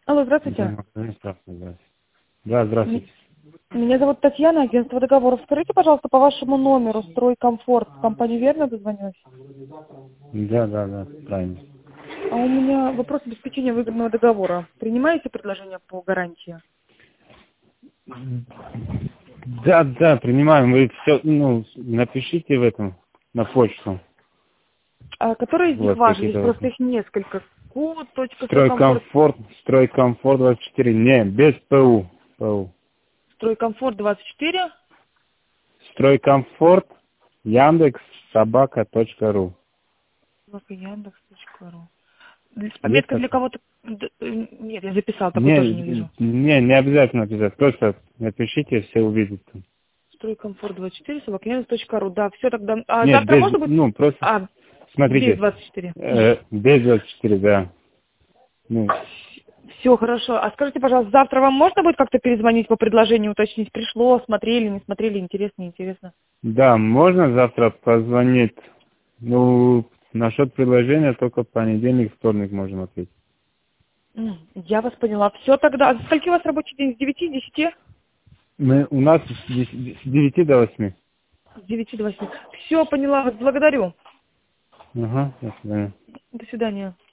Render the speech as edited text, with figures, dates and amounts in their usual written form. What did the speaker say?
Алло, здравствуйте. Здравствуйте. Да, здравствуйте. Меня зовут Татьяна, агентство договоров. Скажите, пожалуйста, по вашему номеру «Стройкомфорт» в компанию верно дозвонилась? Да, правильно. А у меня вопрос обеспечения выгодного договора. Принимаете предложение по гарантии? Да, принимаем. Вы все, напишите в этом, на почту. А который из них Вот важен? Здесь какие-то просто вопросы. их несколько. Стройкомфорт, Стройкомфорт 24. Не, без ПУ. Стройкомфорт 24. Стройкомфорт, Яндекс, собака.ру. Яндекс.ру. Есть Пометка так? для кого-то... Нет, я записала, такой тоже не вижу. Не обязательно писать. Просто напишите, все увидят. Стройкомфорт 24, Яндекс.ру. Да, все тогда. А Нет, завтра можно будет? просто, А, без смотрите, 24. без 24, да. Ну, Все хорошо. А скажите, пожалуйста, завтра вам можно будет как-то перезвонить по предложению, уточнить, пришло, смотрели, не смотрели, интересно, неинтересно? да, можно завтра позвонить. Ну, насчет предложения только понедельник, вторник можем ответить. Я вас поняла. Все тогда. А со скольки у вас рабочий день? С 9, 10? У нас с 9 до 8. С 9 до 8. Все, поняла вас. Благодарю. Ага, до свидания. До свидания.